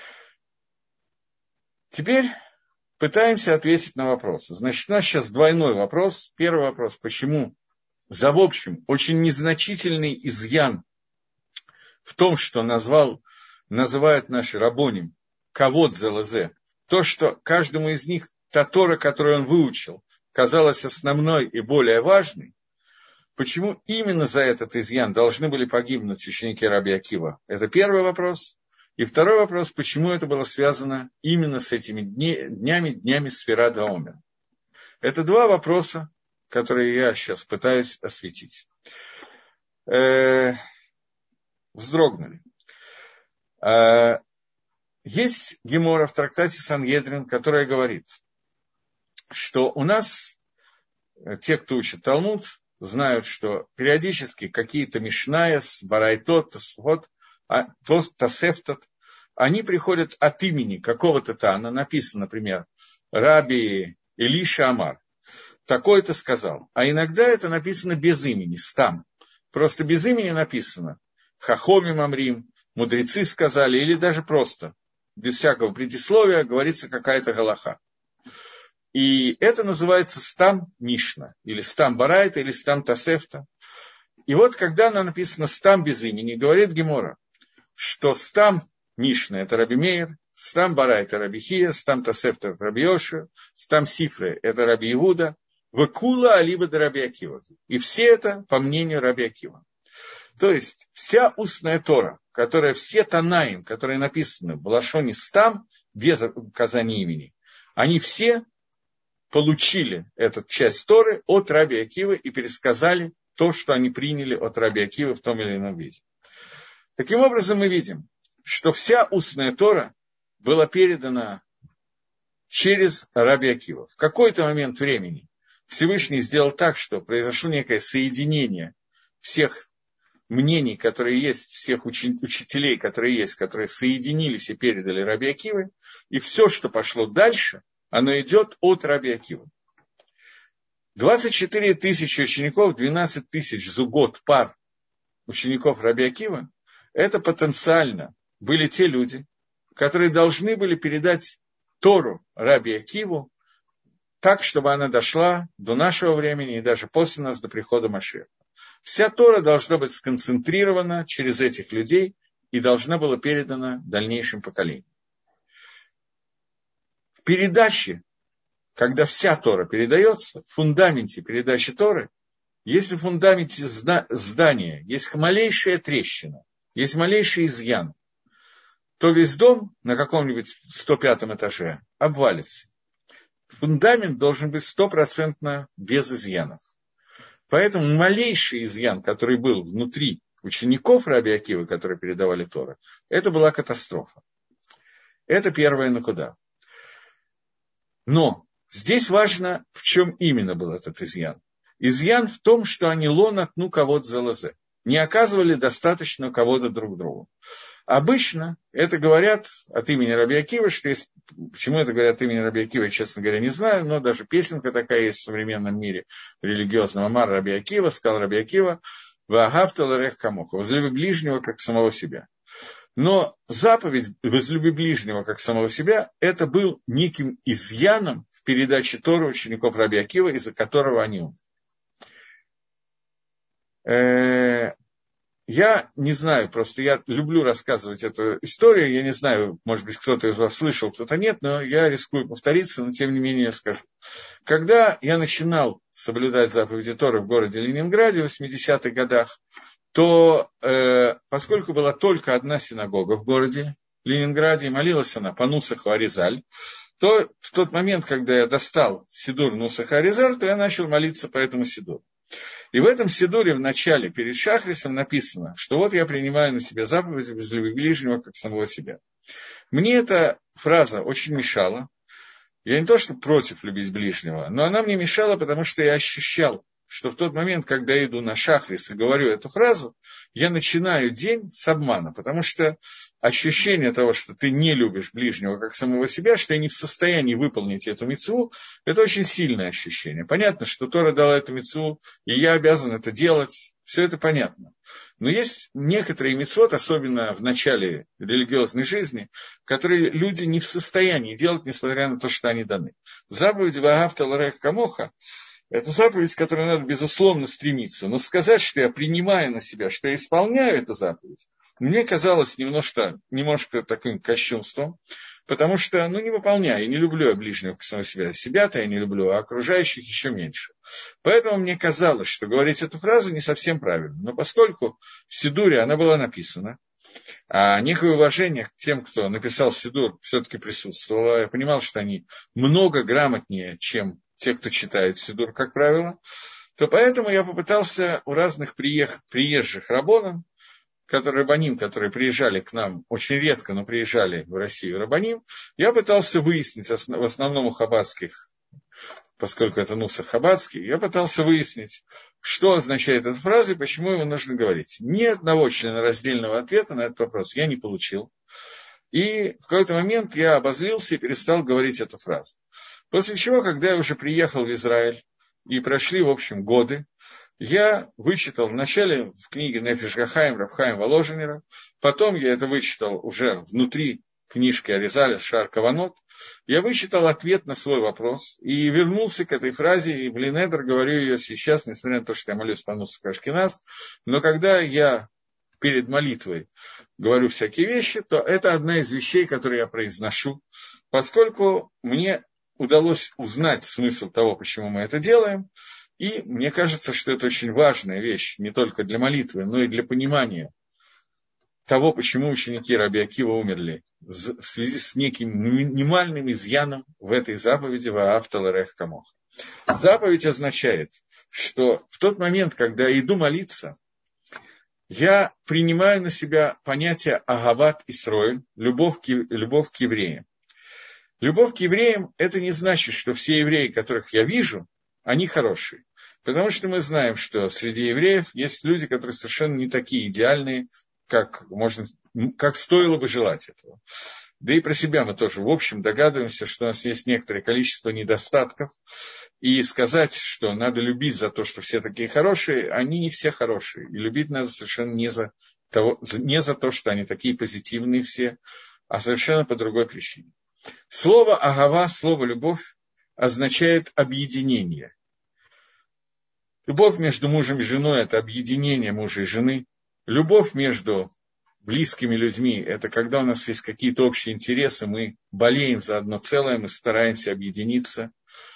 Теперь пытаемся ответить на вопросы. Значит, у нас сейчас двойной вопрос. Первый вопрос, почему за в общем очень незначительный изъян в том, что называют наши рабоним кавод залазе, то, что каждому из них та Тора, которую он выучил, казалась основной и более важной, почему именно за этот изъян должны были погибнуть ученики Раби Акива? Это первый вопрос. И второй вопрос, почему это было связано именно с этими днями Сфира Даомер. Это два вопроса, которые я сейчас пытаюсь осветить. Вздрогнули. Есть гемора в трактате Сангедрин, которая говорит, что у нас, те, кто учит Талмуд, знают, что периодически какие-то Мишнаяс, Барайтот, Тосефтот, они приходят от имени какого-то Тана, написано, например, Раби Илиша Амар, такой-то сказал. А иногда это написано без имени, стам. Просто без имени написано. Хахомим Амрим, мудрецы сказали, или даже просто, без всякого предисловия, говорится какая-то галаха. И это называется стам Мишна, или стам Барайта, или стам Тосефта. И вот когда написано стам без имени, говорит Гемора, что стам Мишна – это Раби Меир, стам Барайта – Раби Хия, стам Тосефта – это Раби Йошуа, стам Сифры – это Раби Иуда, векула алиба де Раби Акива. И все это по мнению Раби Акива. То есть вся устная Тора, все Танаим, которые написаны в Лашоне стам, без указания имени, они все получили эту часть Торы от Раби Акивы и пересказали то, что они приняли от Раби Акивы в том или ином виде. Таким образом, мы видим, что вся устная Тора была передана через Раби Акива. В какой-то момент времени Всевышний сделал так, что произошло некое соединение всех мнений, которые есть, всех учителей, которые есть, которые соединились и передали Раби Акиве, и все, что пошло дальше, оно идет от Раби Акивы. 24 тысячи учеников, 12 тысяч зугот, пар учеников Раби Акивы, это потенциально были те люди, которые должны были передать Тору Раби Акиву так, чтобы она дошла до нашего времени и даже после нас, до прихода Машиаха. Вся Тора должна быть сконцентрирована через этих людей и должна была передана дальнейшим поколениям. В передаче, когда вся Тора передается, в фундаменте передачи Торы, если в фундаменте здания есть малейшая трещина, есть малейший изъян, то весь дом на каком-нибудь 105-м этаже обвалится. Фундамент должен быть 100% без изъянов. Поэтому малейший изъян, который был внутри учеников Раби Акивы, которые передавали Тору, это была катастрофа. Это первая накуда. Но здесь важно, в чем именно был этот изъян. Изъян в том, что они лонатну кавод залазе, не оказывали достаточно кавода друг другу. Обычно это говорят от имени Раби Акивы, что есть, почему это говорят от имени Раби Акивы, я, честно говоря, не знаю, но даже песенка такая есть в современном мире религиозного. Амар Раби Акива, сказал Раби Акива, «Ваагавта ларех камоха», возлюби ближнего, как самого себя. Но заповедь «возлюби ближнего, как самого себя» – это был неким изъяном в передаче Торы учеников Раби Акива, из-за которого они умерли. Я не знаю, просто я люблю рассказывать эту историю, я не знаю, может быть, кто-то из вас слышал, кто-то нет, но я рискую повториться, но тем не менее я скажу. Когда я начинал соблюдать заповеди Торы в городе Ленинграде в 80-х годах, то поскольку была только одна синагога в городе Ленинграде, и молилась она по Нусаху Аризаль, то в тот момент, когда я достал Сидур Нусаха Аризаль, то я начал молиться по этому Сидуру. И в этом Сидуре в начале, перед Шахрисом, написано, что вот я принимаю на себя заповедь возлюби ближнего, как самого себя. Мне эта фраза очень мешала. Я не то, что против любить ближнего, но она мне мешала, потому что я ощущал, что в тот момент, когда я иду на Шахрис и говорю эту фразу, я начинаю день с обмана, потому что ощущение того, что ты не любишь ближнего как самого себя, что я не в состоянии выполнить эту мицву, это очень сильное ощущение. Понятно, что Тора дала эту мицву, и я обязан это делать, все это понятно. Но есть некоторые мицвот, особенно в начале религиозной жизни, которые люди не в состоянии делать, несмотря на то, что они даны. Заповедь «Ваагавта ларех камоха» — это заповедь, к которой надо, безусловно, стремиться. Но сказать, что я принимаю на себя, что я исполняю эту заповедь, мне казалось немножко таким кощунством, потому что, не выполняю, я не люблю ближнего к самому себя. Себя-то я не люблю, а окружающих еще меньше. Поэтому мне казалось, что говорить эту фразу не совсем правильно. Но поскольку в Сидуре она была написана, а некое уважение к тем, кто написал Сидур, все-таки присутствовало, я понимал, что они много грамотнее, чем те, кто читает Сидур, как правило, то поэтому я попытался у разных приезжих рабоним, рабаним, которые приезжали к нам очень редко, но приезжали в Россию рабаним, я пытался выяснить, в основном у хаббатских, поскольку это Нусах хаббатский, я пытался выяснить, что означает эта фраза и почему его нужно говорить. Ни одного членораздельного ответа на этот вопрос я не получил. И в какой-то момент я обозлился и перестал говорить эту фразу. После чего, когда я уже приехал в Израиль, и прошли, в общем, годы, я вычитал вначале в книге Нефеш га-Хаим Рав Хаим Воложенера, потом я это вычитал уже внутри книжки Аризаля Шар Каванот, я вычитал ответ на свой вопрос и вернулся к этой фразе, и в Линедер говорю ее сейчас, несмотря на то, что я молюсь по Нусаху Ашкеназ, но когда я перед молитвой говорю всякие вещи, то это одна из вещей, которые я произношу, поскольку мне удалось узнать смысл того, почему мы это делаем, и мне кажется, что это очень важная вещь, не только для молитвы, но и для понимания того, почему ученики Раби Акива умерли, в связи с неким минимальным изъяном в этой заповеди «Ваагавта ларех камоха». Заповедь означает, что в тот момент, когда я иду молиться, я принимаю на себя понятие «агават Исроэль», любовь к евреям. Любовь к евреям – это не значит, что все евреи, которых я вижу, они хорошие. Потому что мы знаем, что среди евреев есть люди, которые совершенно не такие идеальные, как стоило бы желать этого. Да и про себя мы тоже, в общем, догадываемся, что у нас есть некоторое количество недостатков. И сказать, что надо любить за то, что все такие хорошие, они не все хорошие. И любить надо совершенно не за то, что они такие позитивные все, а совершенно по другой причине. Слово «агава», слово «любовь» означает объединение. Любовь между мужем и женой – это объединение мужа и жены. Любовь между близкими людьми – это когда у нас есть какие-то общие интересы, мы болеем за одно целое, мы стараемся объединиться.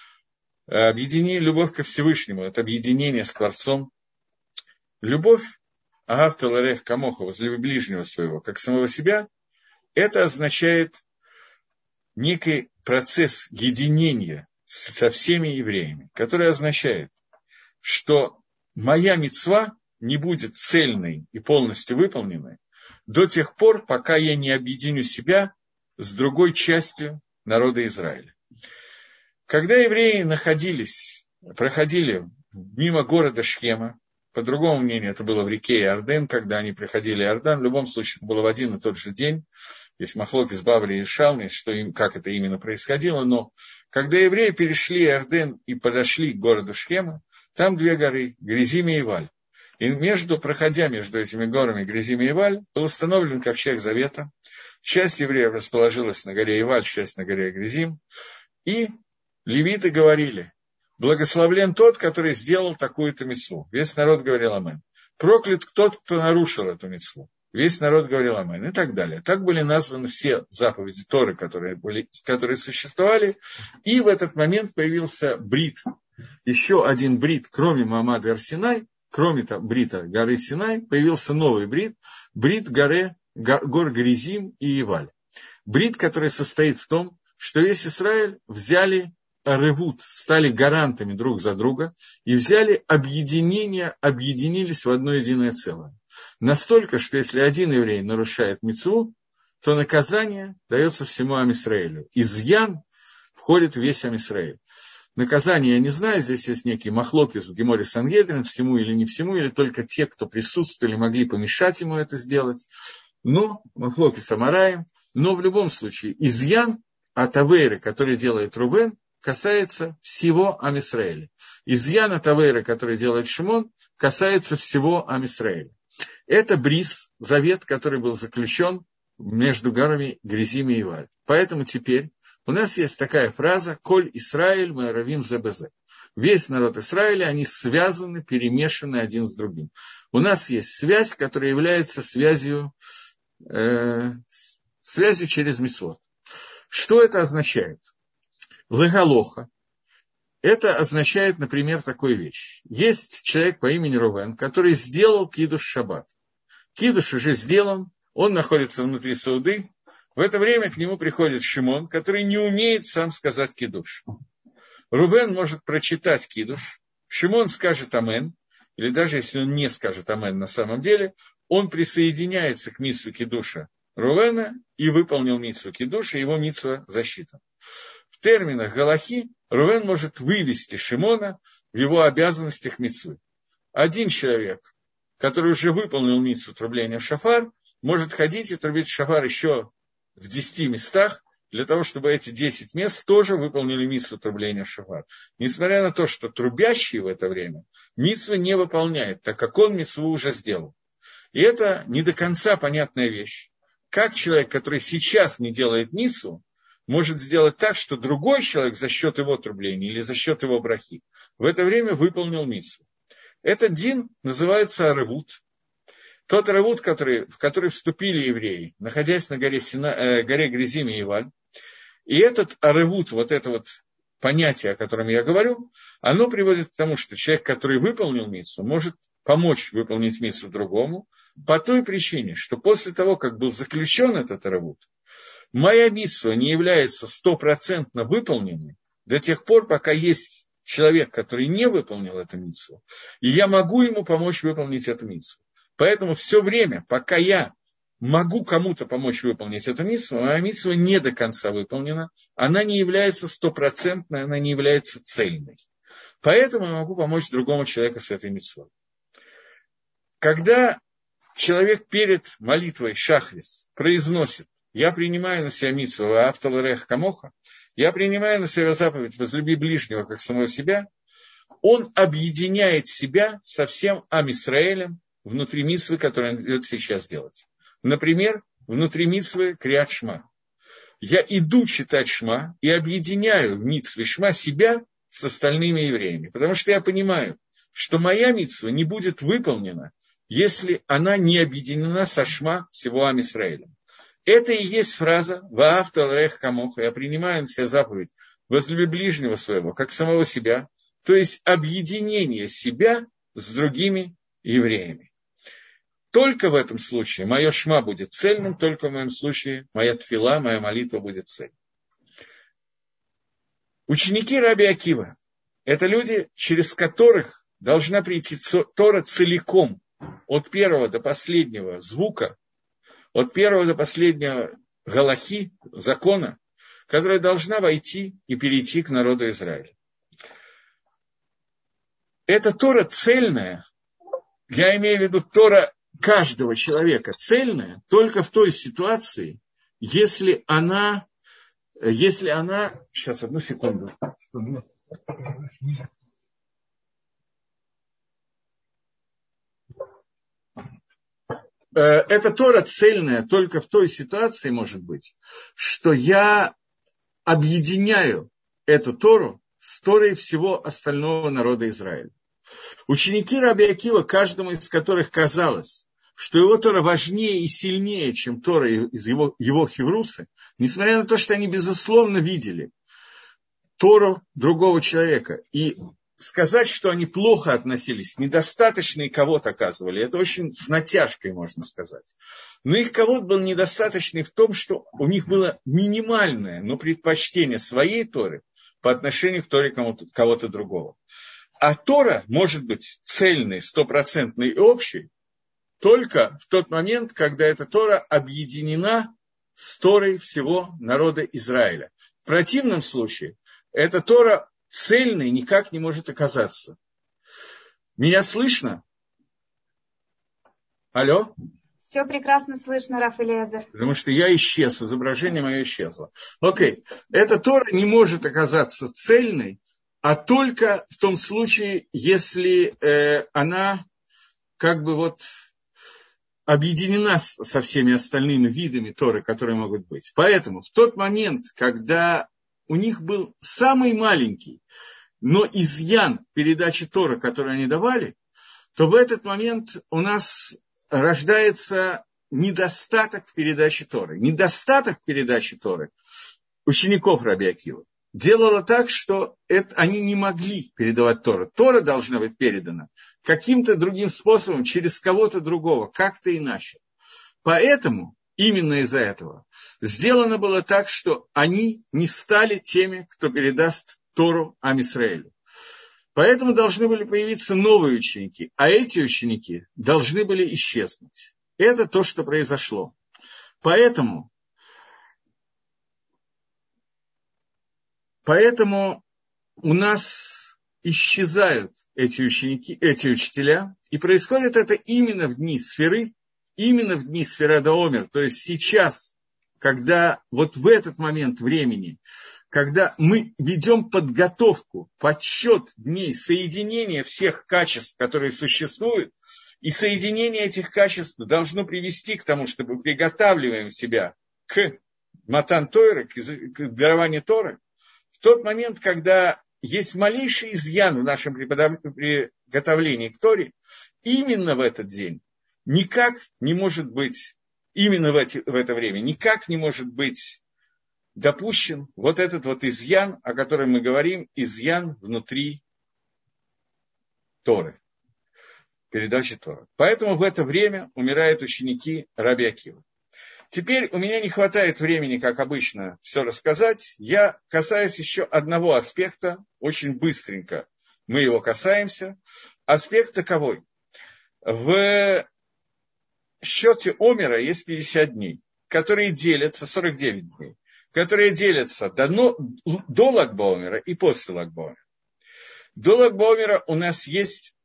Любовь ко Всевышнему – это объединение с Творцом. Любовь «Агавта ларех камоха», возлюби ближнего своего, как самого себя, это означает некий процесс единения со всеми евреями, который означает, что моя мицва не будет цельной и полностью выполненной до тех пор, пока я не объединю себя с другой частью народа Израиля. Когда евреи проходили мимо города Шхема, по другому мнению, это было в реке Иорден, когда они проходили Иордан, в любом случае, это было в один и тот же день. Есть махлокис Бавли и Шалми, как это именно происходило, но когда евреи перешли Иорден и подошли к городу Шхема, там две горы, Гризим и Иваль. И проходя между этими горами Гризим и Иваль, был установлен ковчег Завета. Часть евреев расположилась на горе Иваль, часть на горе Гризим. И левиты говорили: благословлен тот, который сделал такую-то мицву. Весь народ говорил амен. Проклят тот, кто нарушил эту мицву. Весь народ говорил амен. И так далее. Так были названы все заповеди Торы, которые существовали. И в этот момент появился брит. Еще один брит, кроме Маамада и Ар-Синай, кроме брита горы Синай, появился новый брит. Брит гор Гризим и Иваль. Брит, который состоит в том, что весь Израиль взяли ревут, стали гарантами друг за друга и взяли объединились в одно единое целое. Настолько, что если один еврей нарушает мицву, то наказание дается всему Ам-Исраэлю. Изъян входит в весь Ам-Исраэль. Наказание, я не знаю, здесь есть некий махлокис в Геморе Сангедрин, всему или не всему, или только те, кто присутствовали, могли помешать ему это сделать. Но махлокис Амараим. Но в любом случае, изъян от авейры, который делает Рувен, касается всего Ам-Исраэля. Изъян от авейры, который делает Шимон, касается всего Ам-Исраэля. Это бриз, завет, который был заключен между горами Гризим и Иваль. Поэтому теперь у нас есть такая фраза «Коль Исраэль ме'аравим зе безе». Весь народ Израиля, они связаны, перемешаны один с другим. У нас есть связь, которая является связью через мицвот. Что это означает? Легалоха. Это означает, например, такую вещь. Есть человек по имени Рувен, который сделал кидуш шаббат. Кидуш уже сделан, он находится внутри сауды. В это время к нему приходит Шимон, который не умеет сам сказать кидуш. Рувен может прочитать кидуш, Шимон скажет амен, или даже если он не скажет амен на самом деле, он присоединяется к мицве кидуша Рувена и выполнил мицву кидуша, и его мицва засчитана. В терминах галахи Рувен может вывести Шимона в его обязанностях мицвы. Один человек, который уже выполнил мицву трубления в шафар, может ходить и трубить шафар еще в 10 местах, для того, чтобы эти 10 мест тоже выполнили мицву трубления в шафар. Несмотря на то, что трубящий в это время мицву не выполняет, так как он мицву уже сделал. И это не до конца понятная вещь. Как человек, который сейчас не делает мицву, может сделать так, что другой человек за счет его трубления или за счет его брахи в это время выполнил мицву. Этот дин называется аревут. Тот аревут, в который вступили евреи, находясь на горе Гризим и Иваль. И этот аревут, вот это вот понятие, о котором я говорю, оно приводит к тому, что человек, который выполнил мицву, может помочь выполнить мицву другому, по той причине, что после того, как был заключен этот аревут, моя мицва не является 100% выполненной до тех пор, пока есть человек, который не выполнил эту мицву, и я могу ему помочь выполнить эту мицву. Поэтому все время, пока я могу кому-то помочь выполнить эту мицву, моя мицва не до конца выполнена, она не является 100%, она не является цельной. Поэтому я могу помочь другому человеку с этой мицвой. Когда человек перед молитвой шахрис произносит: я принимаю на себя мицву ваавта лореха камоха, я принимаю на себя заповедь возлюби ближнего, как самого себя, он объединяет себя со всем Ам-Исраэлем внутри мицвы, которую он идет сейчас делать. Например, внутри мицвы Криат Шма. Я иду читать Шма и объединяю в мицве Шма себя с остальными евреями, потому что я понимаю, что моя мицва не будет выполнена, если она не объединена со Шма всего Ам-Исраэлем. Это и есть фраза «Ваавта лореха камоха». Я принимаю на себя заповедь «Возлюби ближнего своего, как самого себя», то есть объединение себя с другими евреями. Только в этом случае мое шма будет цельным, только в моем случае моя тфила, моя молитва будет цельной. Ученики Раби Акива – это люди, через которых должна прийти Тора целиком, от первого до последнего звука, от первого до последнего галахи, закона, которая должна войти и перейти к народу Израиля. Эта Тора цельная, я имею в виду Тора каждого человека цельная, только в той ситуации, если она... Сейчас, одну секунду. эта Тора цельная только в той ситуации, может быть, что я объединяю эту Тору с Торой всего остального народа Израиля. Ученики Раби Акива, каждому из которых казалось, что его Тора важнее и сильнее, чем Тора из его хеврусы, несмотря на то, что они, безусловно, видели Тору другого человека, и сказать, что они плохо относились, недостаточно и кого-то оказывали, это очень с натяжкой, можно сказать. Но их кого-то был недостаточный в том, что у них было минимальное, но предпочтение своей Торы по отношению к Торе кого-то другого. А Тора может быть цельной, стопроцентной и общей только в тот момент, когда эта Тора объединена с Торой всего народа Израиля. В противном случае эта Тора цельной никак не может оказаться. Меня слышно? Алло? Все прекрасно слышно, Раф Элиэзер. Потому что я исчез, изображение мое исчезло. Окей. Эта Тора не может оказаться цельной, а только в том случае, если она как бы вот объединена со всеми остальными видами Торы, которые могут быть. Поэтому в тот момент, когда у них был самый маленький, но изъян передачи Торы, который они давали, то в этот момент у нас рождается недостаток в передаче Торы. Недостаток в передаче Торы учеников Раби Акивы делало так, что они не могли передавать Тору. Тора должна быть передана каким-то другим способом, через кого-то другого, как-то иначе. Поэтому, именно из-за этого, сделано было так, что они не стали теми, кто передаст Тору Ам Исраэлю. Поэтому должны были появиться новые ученики, а эти ученики должны были исчезнуть. Это то, что произошло. Поэтому у нас исчезают эти ученики, эти учителя, и происходит это именно в дни Сферы, именно в дни Сфера де Омер, то есть сейчас, когда вот в этот момент времени, когда мы ведем подготовку, подсчет дней, соединение всех качеств, которые существуют, и соединение этих качеств должно привести к тому, чтобы приготавливаем себя к Матан Тойры, к дарованию Торы, в тот момент, когда есть малейший изъян в нашем приготовлении к Торе, именно в этот день никак не может быть, именно в это время, никак не может быть допущен вот этот вот изъян, о котором мы говорим, изъян внутри Торы, передачи Торы. Поэтому в это время умирают ученики Раби Акивы. Теперь у меня не хватает времени, как обычно, все рассказать. Я касаюсь еще одного аспекта, очень быстренько мы его касаемся. Аспект таковой. В счете Омера есть 50 дней, которые делятся, 49 дней, которые делятся до Lag BaOmer и после Lag BaOmer. До Lag BaOmer у нас есть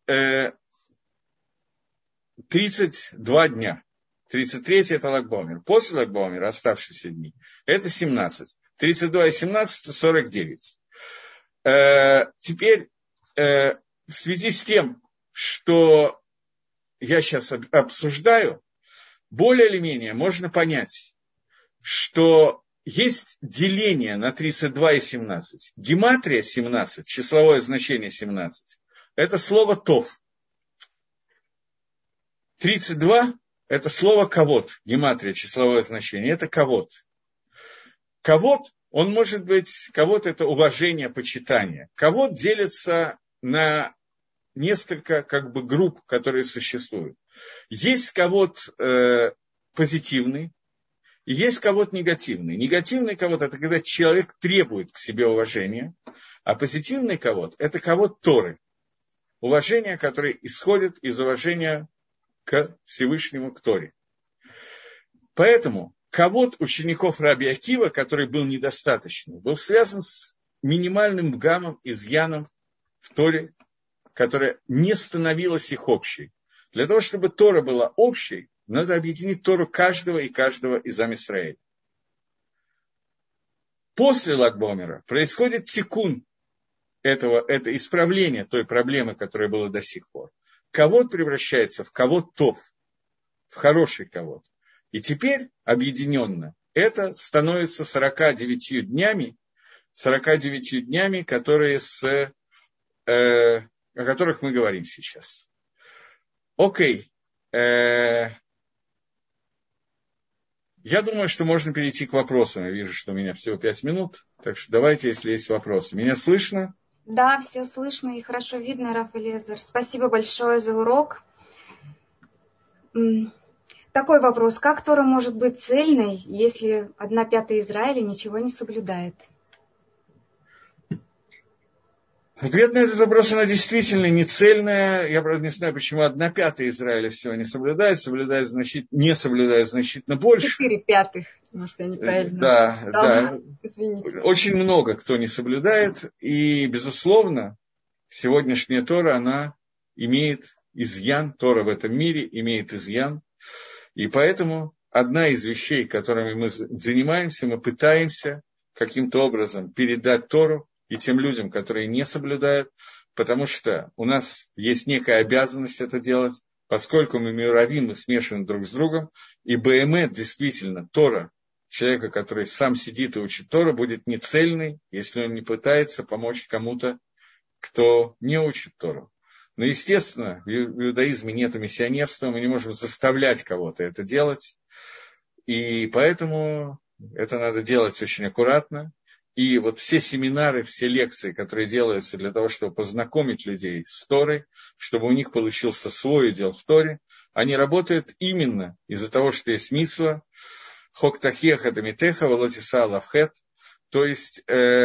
32 дня. 33 это Lag BaOmer. После Lag BaOmer оставшиеся дни это 17. 32 и 17 – 49. Теперь в связи с тем, что я сейчас обсуждаю, более или менее можно понять, что есть деление на 32 и 17. Гематрия 17, числовое значение 17, это слово «тов». 32 – это слово «кавод», гематрия, числовое значение, это «кавод». Кавод, он может быть, кавод – это уважение, почитание. Кавод делится на несколько как бы групп, которые существуют. Есть кавод позитивный, и есть кавод негативный. Негативный кавод – это когда человек требует к себе уважения, а позитивный кавод – это кавод Торы. Уважение, которое исходит из уважения к Всевышнему, к Торе. Поэтому кавод учеников Раби Акива, который был недостаточным, был связан с минимальным гаммом, изъяном в Торе, которая не становилась их общей. Для того, чтобы Тора была общей, надо объединить Тору каждого из Ам Исраэля. После Lag BaOmer происходит тикун, это исправление той проблемы, которая была до сих пор. Кавод превращается в кавод тов. в хороший кавод. И теперь объединенно это становится 49 днями, которые о которых мы говорим сейчас. Окей. Я думаю, что можно перейти к вопросам. Я вижу, что у меня всего 5 минут. Так что давайте, если есть вопросы. Меня слышно? Да, все слышно и хорошо видно, Раф Элиэзер. Спасибо большое за урок. Такой вопрос. Как Тора может быть цельной, если 1/5 Израиля ничего не соблюдает? Ответ на этот вопрос, она действительно не цельная. Я, правда, не знаю, почему 1/5 Израиля всего не соблюдает, не соблюдает значительно больше. 4/5, может, я неправильно. Да. Извините. Очень много кто не соблюдает, и, безусловно, сегодняшняя Тора, она имеет изъян, Тора в этом мире имеет изъян, и поэтому одна из вещей, которыми мы занимаемся, мы пытаемся каким-то образом передать Тору и тем людям, которые не соблюдают, потому что у нас есть некая обязанность это делать, поскольку мы миравим, мы смешаны друг с другом, и БМЭ действительно Тора, человека, который сам сидит и учит Тору, будет нецельный, если он не пытается помочь кому-то, кто не учит Тору. Но, естественно, в иудаизме нет миссионерства, мы не можем заставлять кого-то это делать, и поэтому это надо делать очень аккуратно. И вот все семинары, все лекции, которые делаются для того, чтобы познакомить людей с Торой, чтобы у них получился свой удел в Торе, они работают именно из-за того, что есть мицва, хок тахеха дамитеха волотиса лавхет, то есть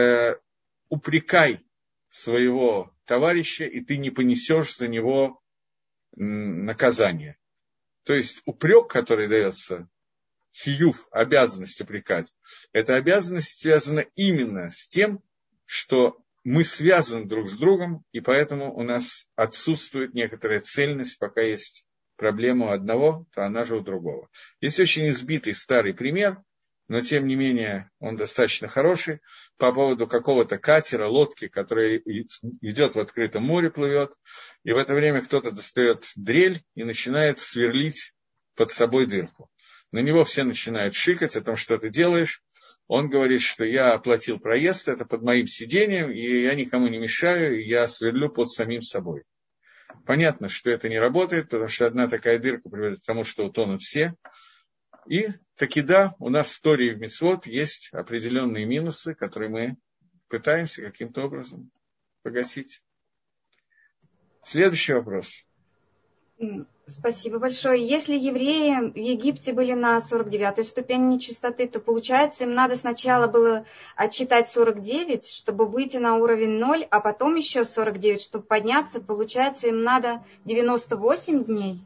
упрекай своего товарища, и ты не понесешь за него наказание. То есть упрек, который дается, хиюв, обязанность упрекать, эта обязанность связана именно с тем, что мы связаны друг с другом, и поэтому у нас отсутствует некоторая цельность, пока есть проблема у одного, то она же у другого. Есть очень избитый старый пример, но тем не менее он достаточно хороший, по поводу какого-то катера, лодки, которая идет в открытом море, плывет, и в это время кто-то достает дрель и начинает сверлить под собой дырку. На него все начинают шикать о том, что ты делаешь. Он говорит, что я оплатил проезд, это под моим сидением, и я никому не мешаю, и я сверлю под самим собой. Понятно, что это не работает, потому что одна такая дырка приводит к тому, что утонут все. И таки да, у нас в Торе и в Мицвот есть определенные минусы, которые мы пытаемся каким-то образом погасить. Следующий вопрос. Спасибо большое. Если евреи в Египте были на 49-й ступени нечистоты, то получается, им надо сначала было отчитать 49, чтобы выйти на уровень 0, а потом еще 49, чтобы подняться. Получается, им надо 98 дней.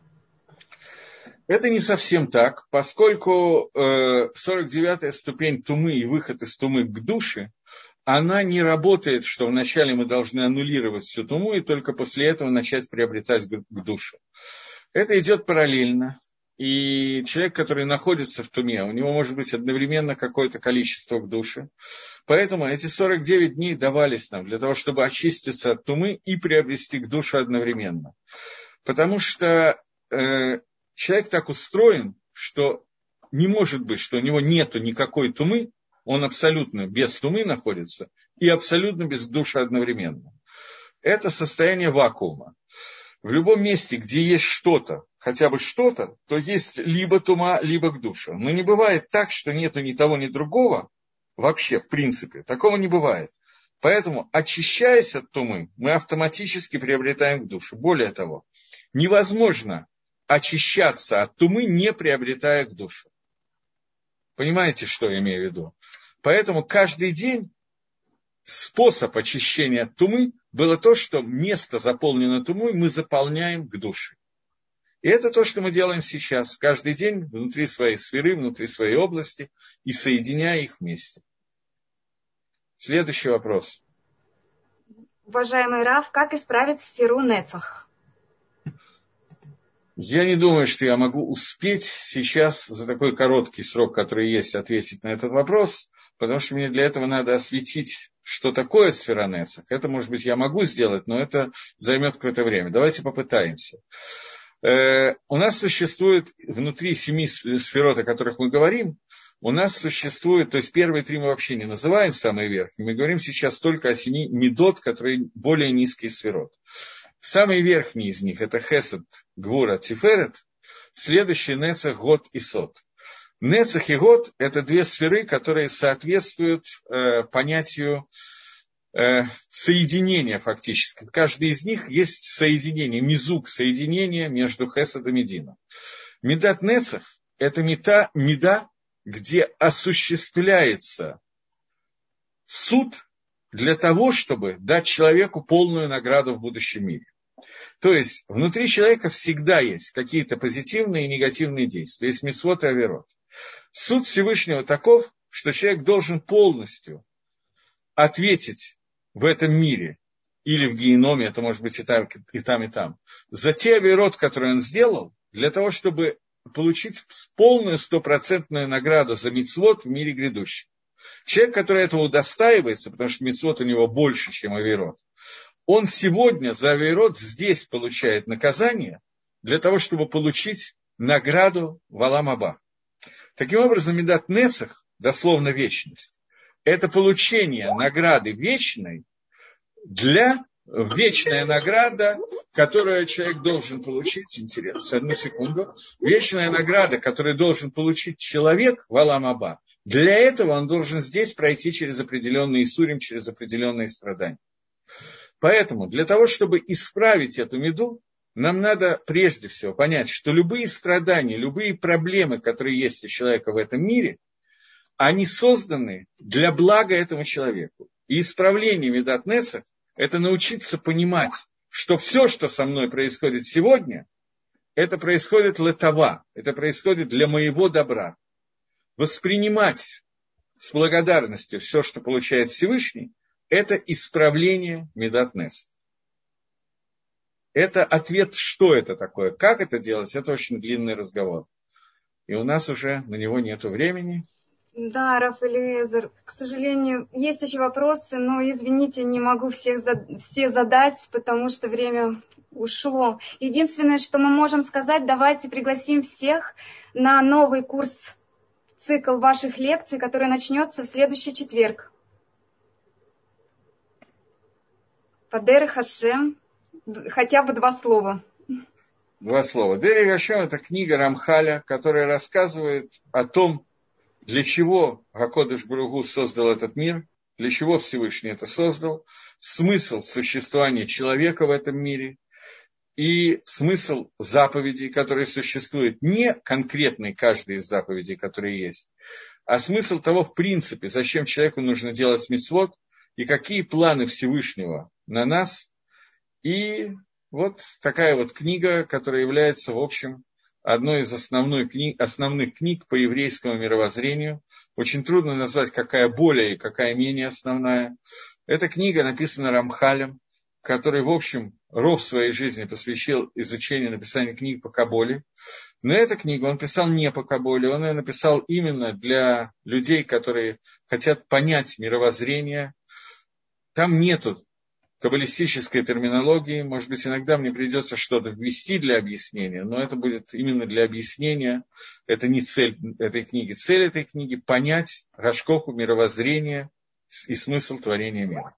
Это не совсем так, поскольку 49-я ступень тумы и выход из тумы к душе, она не работает, что вначале мы должны аннулировать всю туму и только после этого начать приобретать к душе. Это идет параллельно, и человек, который находится в туме, у него может быть одновременно какое-то количество к душе. Поэтому эти 49 дней давались нам для того, чтобы очиститься от тумы и приобрести к душе одновременно. Потому что человек так устроен, что не может быть, что у него нет никакой тумы, он абсолютно без тумы находится и абсолютно без души одновременно. Это состояние вакуума. В любом месте, где есть что-то, хотя бы что-то, то есть либо тума, либо к душе. Но не бывает так, что нету ни того, ни другого, вообще, в принципе, такого не бывает. Поэтому, очищаясь от тумы, мы автоматически приобретаем к душе. Более того, невозможно очищаться от тумы, не приобретая к душе. Понимаете, что я имею в виду? Поэтому каждый день способ очищения от тумы было то, что место, заполненное тумой, мы заполняем к душе. И это то, что мы делаем сейчас, каждый день внутри своей сферы, внутри своей области, и соединяя их вместе. Следующий вопрос. Уважаемый Рав, как исправить сферу Нецах? Я не думаю, что я могу успеть сейчас за такой короткий срок, который есть, ответить на этот вопрос, потому что мне для этого надо осветить, что такое сфера Нецах. Это, может быть, я могу сделать, но это займет какое-то время. Давайте попытаемся. У нас существует внутри 7 сферот, о которых мы говорим, у нас существует, то есть первые 3 мы вообще не называем самые верхние, мы говорим сейчас только о 7 медот, которые более низкие сферот. Самые верхние из них это Хесед, Гвура, Тиферет, следующие Нецах, Год и Сот. Нецах и Год это 2 сферы, которые соответствуют понятию соединения фактически. Каждый из них есть соединение, мизук, соединение между Хеседом и Дином. Медат Нецах – это меда, где осуществляется суд для того, чтобы дать человеку полную награду в будущем мире. То есть внутри человека всегда есть какие-то позитивные и негативные действия, есть мицвот и аверот. Суд Всевышнего таков, что человек должен полностью ответить в этом мире, или в геноме, это может быть и там, и там, за те аверот, которые он сделал, для того, чтобы получить полную 100% награду за мицвот в мире грядущем. Человек, который этого удостаивается, потому что мицвот у него больше, чем аверот, он сегодня за аверот здесь получает наказание для того, чтобы получить награду в Олам Аба. Таким образом, медат нецах, дословно вечность, это получение награды вечной вечная награда, которую человек должен получить, интересно, одну секунду, вечная награда, которую должен получить человек в Олам Аба, для этого он должен здесь пройти через определенные иссурим, через определенные страдания. Поэтому для того, чтобы исправить эту меду, нам надо прежде всего понять, что любые страдания, любые проблемы, которые есть у человека в этом мире, они созданы для блага этому человеку. И исправление медат нецах – это научиться понимать, что все, что со мной происходит сегодня, это происходит летава, это происходит для моего добра. Воспринимать с благодарностью все, что получает Всевышний, это исправление медат нецах. Это ответ, что это такое, как это делать, это очень длинный разговор. И у нас уже на него нет времени. Да, Рав Элиэзер, к сожалению, есть еще вопросы, но, извините, не могу все задать, потому что время ушло. Единственное, что мы можем сказать, давайте пригласим всех на новый курс, цикл ваших лекций, который начнется в следующий четверг. Падер Хашем, хотя бы 2 слова. 2 слова. Дерech Хашем – это книга Рамхаля, которая рассказывает о том, для чего Акодыш Барух Ху создал этот мир, для чего Всевышний это создал, смысл существования человека в этом мире и смысл заповедей, которые существуют, не конкретный каждый из заповедей, которые есть, а смысл того, в принципе, зачем человеку нужно делать мицвот и какие планы Всевышнего на нас. И вот такая вот книга, которая является, в общем, одной из основных книг по еврейскому мировоззрению. Очень трудно назвать, какая более и какая менее основная. Эта книга написана Рамхалем, который, в общем, ров своей жизни посвятил изучению, написанию книг по Каболе. Но эту книгу он писал не по Каболе, он ее написал именно для людей, которые хотят понять мировоззрение. Там нету каббалистической терминологии, может быть, иногда мне придется что-то ввести для объяснения, но это будет именно для объяснения, это не цель этой книги. Цель этой книги – понять гашкоху, мировоззрение и смысл творения мира.